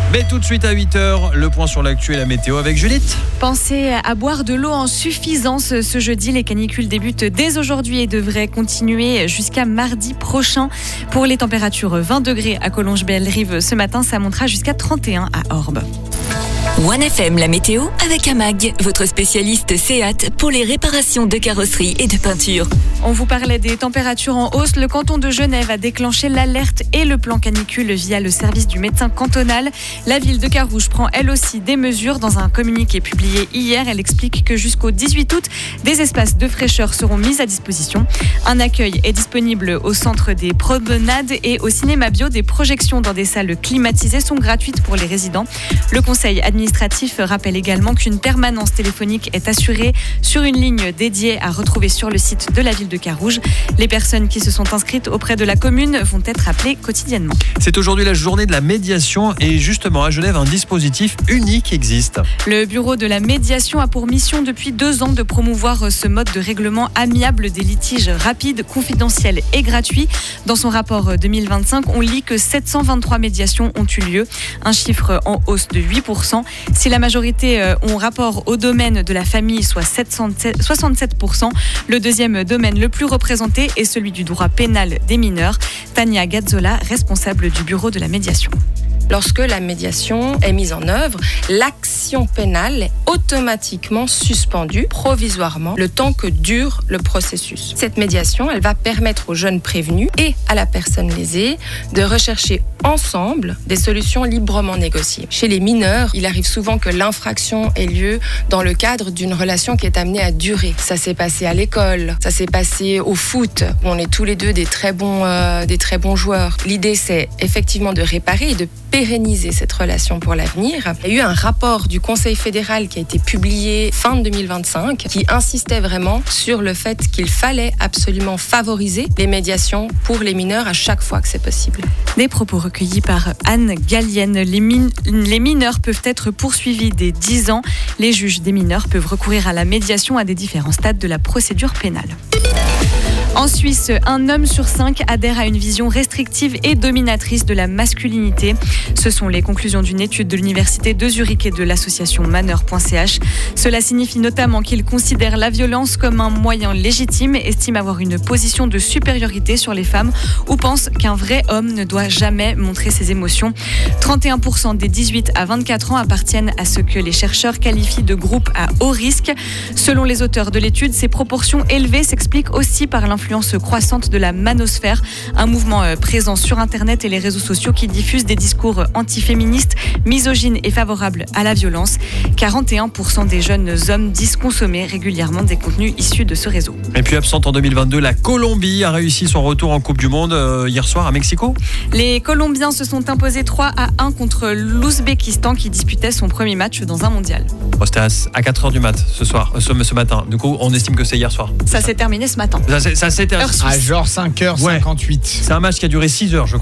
Mais tout de suite à 8h, le point sur l'actu et la météo avec Juliette. Pensez à boire de l'eau en suffisance ce jeudi. Les canicules débutent dès aujourd'hui et devraient continuer jusqu'à mardi prochain. Pour les températures, 20 degrés à Collonges-Belle-Rive ce matin, ça montera jusqu'à 31 à Orbe. 1FM, la météo avec AMAG, votre spécialiste Seat pour les réparations de carrosserie et de peinture. On vous parlait des températures en hausse. Le canton de Genève a déclenché l'alerte et le plan canicule via le service du médecin cantonal. La ville de Carouge prend elle aussi des mesures. Dans un communiqué publié hier, elle explique que jusqu'au 18 août, des espaces de fraîcheur seront mis à disposition. Un accueil est disponible au centre des promenades et au cinéma bio. Des projections dans des salles climatisées sont gratuites pour les résidents. Le conseil administratif rappelle également qu'une permanence téléphonique est assurée sur une ligne dédiée à retrouver sur le site de la ville de Carouge. Les personnes qui se sont inscrites auprès de la commune vont être appelées quotidiennement. C'est aujourd'hui la journée de la médiation et justement à Genève, un dispositif unique existe. Le bureau de la médiation a pour mission depuis 2 ans de promouvoir ce mode de règlement amiable des litiges rapides, confidentiels et gratuits. Dans son rapport 2025, on lit que 723 médiations ont eu lieu, un chiffre en hausse de 8%. Si la majorité ont rapport au domaine de la famille, soit 67%, le deuxième domaine le plus représenté est celui du droit pénal des mineurs. Tania Gazzola, responsable du bureau de la médiation. Lorsque la médiation est mise en œuvre, l'action pénale est automatiquement suspendue provisoirement le temps que dure le processus. Cette médiation, elle va permettre aux jeunes prévenus et à la personne lésée de rechercher ensemble des solutions librement négociées. Chez les mineurs, il arrive souvent que l'infraction ait lieu dans le cadre d'une relation qui est amenée à durer. Ça s'est passé à l'école, ça s'est passé au foot, où on est tous les deux des très bons joueurs. L'idée, c'est effectivement de réparer et de pérenniser cette relation pour l'avenir. Il y a eu un rapport du Conseil fédéral qui a été publié fin 2025 qui insistait vraiment sur le fait qu'il fallait absolument favoriser les médiations pour les mineurs à chaque fois que c'est possible. Des propos recueillis par Anne Gallienne. Les mineurs peuvent être poursuivis dès 10 ans. Les juges des mineurs peuvent recourir à la médiation à des différents stades de la procédure pénale. En Suisse, un homme sur 5 adhère à une vision restrictive et dominatrice de la masculinité. Ce sont les conclusions d'une étude de l'université de Zurich et de l'association Manner.ch. Cela signifie notamment qu'il considère la violence comme un moyen légitime, estime avoir une position de supériorité sur les femmes ou pense qu'un vrai homme ne doit jamais montrer ses émotions. 31% des 18 à 24 ans appartiennent à ce que les chercheurs qualifient de groupe à haut risque. Selon les auteurs de l'étude, ces proportions élevées s'expliquent aussi par l'influence croissante de la manosphère, un mouvement présent sur Internet et les réseaux sociaux qui diffuse des discours antiféministes, misogynes et favorables à la violence. 41% des jeunes hommes disent consommer régulièrement des contenus issus de ce réseau. Et puis absente en 2022, la Colombie a réussi son retour en Coupe du Monde hier soir à Mexico. Les Colombiens se sont imposés 3-1 contre l'Ouzbékistan qui disputait son premier match dans un mondial. C'était à 4h du mat ce matin. Du coup, on estime que c'est hier soir. Ça s'est terminé ce matin. Ça, c'était à genre 5h58. Ouais. C'est un match qui a duré 6 heures, je crois.